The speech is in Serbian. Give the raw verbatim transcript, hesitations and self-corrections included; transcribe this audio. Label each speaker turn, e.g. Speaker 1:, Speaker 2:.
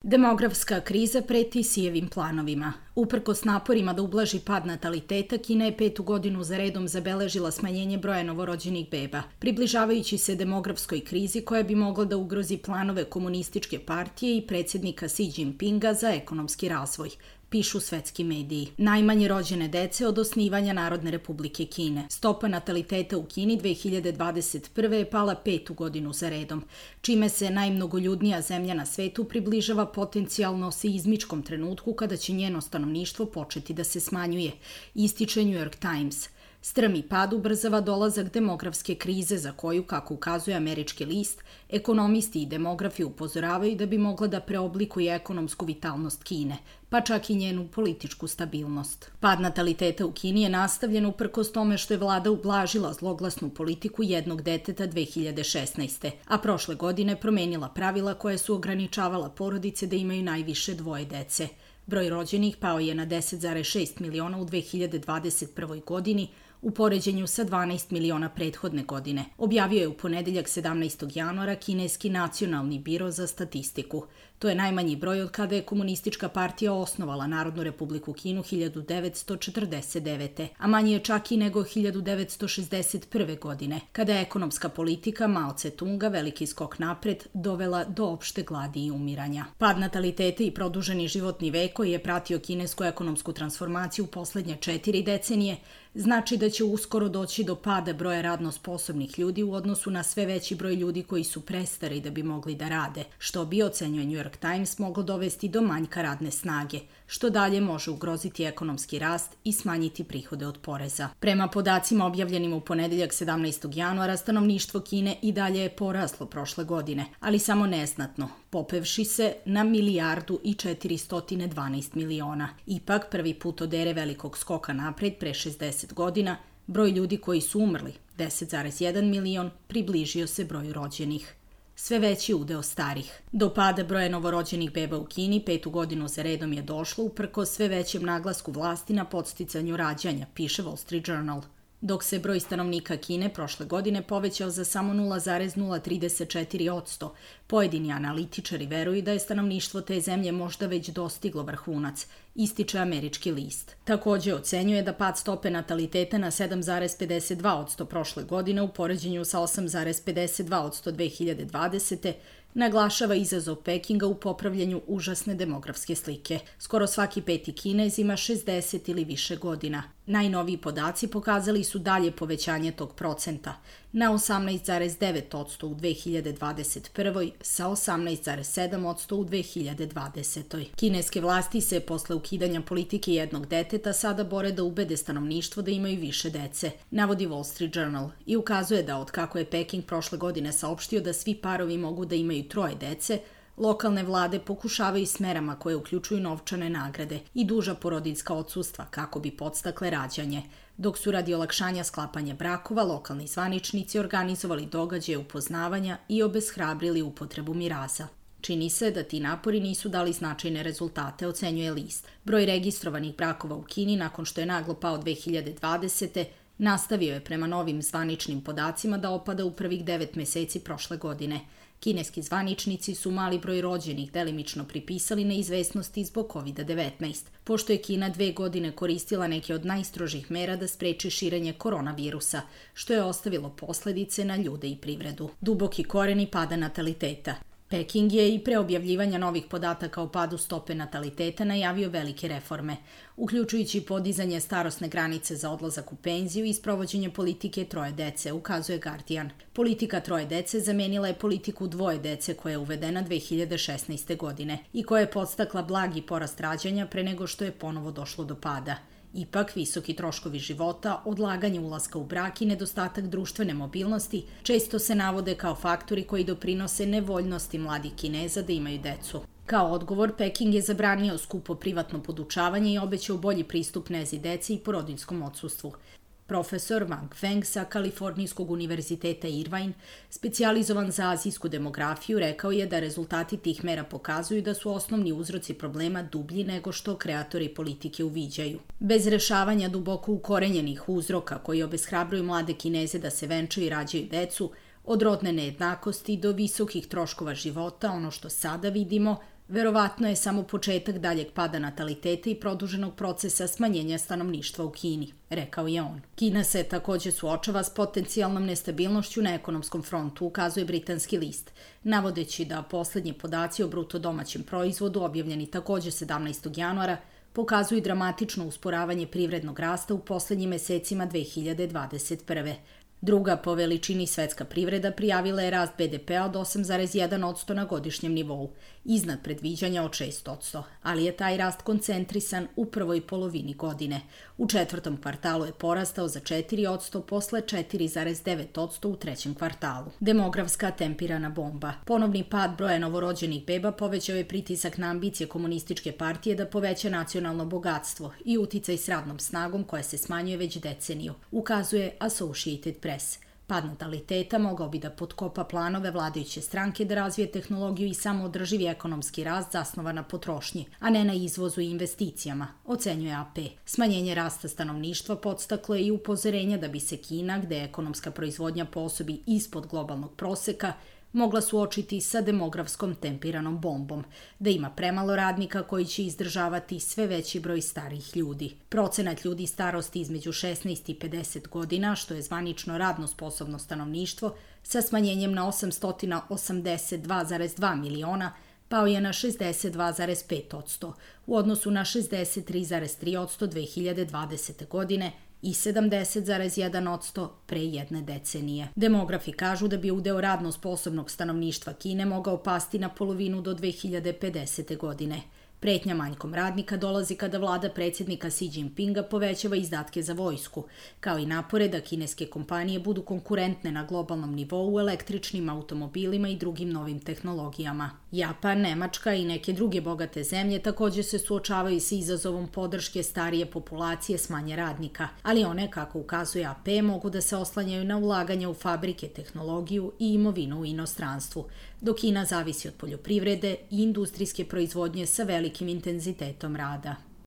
Speaker 1: Demografska kriza preti Sijevim planovima. Uprkos naporima da ublaži pad nataliteta, Kina je petu godinu za redom zabeležila smanjenje broja novorođenih beba, približavajući se demografskoj krizi koja bi mogla da ugrozi planove komunističke partije i predsjednika Xi Jinpinga za ekonomski razvoj, pišu svetski mediji. Najmanje rođene dece od osnivanja Narodne republike Kine. Stopa nataliteta u Kini dve hiljade dvadeset prve. je pala petu godinu za redom, čime se najmnogoljudnija zemlja na svetu približava potencijalno seizmičkom trenutku kada će njeno stanovništvo početi da se smanjuje, ističe New York Times. Strmi pad ubrzava dolazak demografske krize za koju, kako ukazuje američki list, ekonomisti i demografi upozoravaju da bi mogla da preoblikuje ekonomsku vitalnost Kine, pa čak i njenu političku stabilnost. Pad nataliteta u Kini je nastavljen uprkos tome što je vlada ublažila zloglasnu politiku jednog deteta dve hiljade šesnaeste. a prošle godine promenila pravila koje su ograničavala porodice da imaju najviše dvoje dece. Broj rođenih pao je na deset zarez šest miliona u dve hiljade dvadeset prvoj. godini, u poređenju sa dvanaest miliona prethodne godine, objavio je u ponedeljak sedamnaestog januara kineski nacionalni biro za statistiku. To je najmanji broj od kada je komunistička partija osnovala Narodnu republiku Kinu hiljadu devetsto četrdeset devete. a manji je čak i nego hiljadu devetsto šezdeset prve. godine, kada je ekonomska politika Mao Tse-tunga veliki skok napred dovela do opšte gladi i umiranja. Pad nataliteta i produženi životni vek koji je pratio kinesku ekonomsku transformaciju u poslednje četiri decenije znači da će uskoro doći do pada broja radno sposobnih ljudi u odnosu na sve veći broj ljudi koji su prestari da bi mogli da rade, što bi, ocenjuje New York Times, moglo dovesti do manjka radne snage, što dalje može ugroziti ekonomski rast i smanjiti prihode od poreza. Prema podacima objavljenim u ponedeljak sedamnaestog januara, stanovništvo Kine i dalje je poraslo prošle godine, ali samo neznatno, popevši se na milijardu i četiristo dvanaest miliona. Ipak, prvi put od ere velikog skoka napred pre šezdeset godina, broj ljudi koji su umrli, deset zarez jedan milion, približio se broju rođenih. Sve veći udeo starih. Do pada broja novorođenih beba u Kini petu godinu za redom je došlo uprkos sve većem naglasku vlasti na podsticanju rađanja, piše Wall Street Journal. Dok se broj stanovnika Kine prošle godine povećao za samo nula zarez nula trideset četiri posto, pojedini analitičari veruju da je stanovništvo te zemlje možda već dostiglo vrhunac, ističe američki list. Takođe ocenjuje da pad stope nataliteta na sedam zarez pedeset dva posto prošle godine u poređenju sa osam zarez pedeset dva posto dve hiljade dvadesete. naglašava izazov Pekinga u popravljanju užasne demografske slike. Skoro svaki peti Kinez ima šezdeset ili više godina. Najnoviji podaci pokazali su dalje povećanje tog procenta na osamnaest zarez devet posto u dve hiljade dvadeset prvoj. sa osamnaest zarez sedam posto u dve hiljade dvadesetoj. Kineske vlasti se posle ukidanja politike jednog deteta sada bore da ubede stanovništvo da imaju više dece, navodi Wall Street Journal, i ukazuje da od kako je Peking prošle godine saopštio da svi parovi mogu da imaju troje dece, lokalne vlade pokušavaju s merama koje uključuju novčane nagrade i duža porodiljska odsustva kako bi podstakle rađanje, dok su radi olakšanja sklapanja brakova lokalni zvaničnici organizovali događaje upoznavanja i obeshrabrili upotrebu miraza. Čini se da ti napori nisu dali značajne rezultate, ocenjuje list. Broj registrovanih brakova u Kini nakon što je naglo pao dve hiljade dvadesete. nastavio je prema novim zvaničnim podacima da opada u prvih devet meseci prošle godine. Kineski zvaničnici su mali broj rođenih delimično pripisali neizvesnosti zbog kovid devetnaest, pošto je Kina dve godine koristila neke od najstrožih mera da spreči širenje koronavirusa, što je ostavilo posledice na ljude i privredu. Duboki koreni pada nataliteta. Peking je i pre objavljivanja novih podataka o padu stope nataliteta najavio velike reforme, uključujući podizanje starosne granice za odlazak u penziju i sprovođenje politike troje dece, ukazuje Guardian. Politika troje dece zamenila je politiku dvoje dece koja je uvedena dve hiljade šesnaeste. godine i koja je podstakla blagi porast rađanja pre nego što je ponovo došlo do pada. Ipak, visoki troškovi života, odlaganje ulaska u brak i nedostatak društvene mobilnosti često se navode kao faktori koji doprinose nevoljnosti mladih Kineza da imaju decu. Kao odgovor, Peking je zabranio skupo privatno podučavanje i obećao bolji pristup nezi deci i porodiljskom odsustvu. Profesor Wang Feng sa Kalifornijskog univerziteta Irvine, specijalizovan za azijsku demografiju, rekao je da rezultati tih mera pokazuju da su osnovni uzroci problema dublji nego što kreatori politike uviđaju. Bez rešavanja duboko ukorenjenih uzroka koji obeshrabruju mlade Kineze da se venčaju i rađaju decu, od rodne nejednakosti do visokih troškova života, ono što sada vidimo, verovatno je samo početak daljeg pada nataliteta i produženog procesa smanjenja stanovništva u Kini, rekao je on. Kina se takođe suočava s potencijalnom nestabilnošću na ekonomskom frontu, ukazuje britanski list, navodeći da poslednji podaci o bruto domaćem proizvodu, objavljeni takođe sedamnaestog januara, pokazuju dramatično usporavanje privrednog rasta u poslednjim mesecima dve hiljade dvadeset prve. Druga po veličini svetska privreda prijavila je rast be de pea od osam zarez jedan posto na godišnjem nivou, iznad predviđanja od šest posto, ali je taj rast koncentrisan u prvoj polovini godine. U četvrtom kvartalu je porastao za četiri posto posle četiri zarez devet posto u trećem kvartalu. Demografska tempirana bomba. Ponovni pad broja novorođenih beba povećao je pritisak na ambicije komunističke partije da poveća nacionalno bogatstvo i uticaj s radnom snagom koja se smanjuje već deceniju, ukazuje Associated Press. Pad nataliteta mogao bi da potkopa planove vladajuće stranke da razvije tehnologiju i samoodrživi ekonomski rast zasnovan na potrošnji, a ne na izvozu i investicijama, ocenjuje A P. Smanjenje rasta stanovništva podstaklo je i upozorenja da bi se Kina, gde je ekonomska proizvodnja po osobi ispod globalnog proseka, mogla suočiti sa demografskom tempiranom bombom, da ima premalo radnika koji će izdržavati sve veći broj starijih ljudi. Procenat ljudi starosti između šesnaest i pedeset godina, što je zvanično radno sposobno stanovništvo, sa smanjenjem na osamsto osamdeset dva zarez dva miliona, pao je na šezdeset dva zarez pet posto u odnosu na šezdeset tri zarez tri posto dve hiljade dvadesete. godine i sedamdeset zarez jedan posto pre jedne decenije. Demografi kažu da bi udeo radno sposobnog stanovništva Kine mogao pasti na polovinu do dve hiljade pedesete. godine. Pretnja manjkom radnika dolazi kada vlada predsjednika Xi Jinpinga povećava izdatke za vojsku, kao i napore da kineske kompanije budu konkurentne na globalnom nivou u električnim automobilima i drugim novim tehnologijama. Japan, Nemačka i neke druge bogate zemlje takođe se suočavaju sa izazovom podrške starije populacije s manje radnika, ali one, kako ukazuje A P, mogu da se oslanjaju na ulaganje u fabrike, tehnologiju i imovinu u inostranstvu, dok Kina zavisi od poljoprivrede i industrijske proizvodnje sa velikim intenzitetom rada.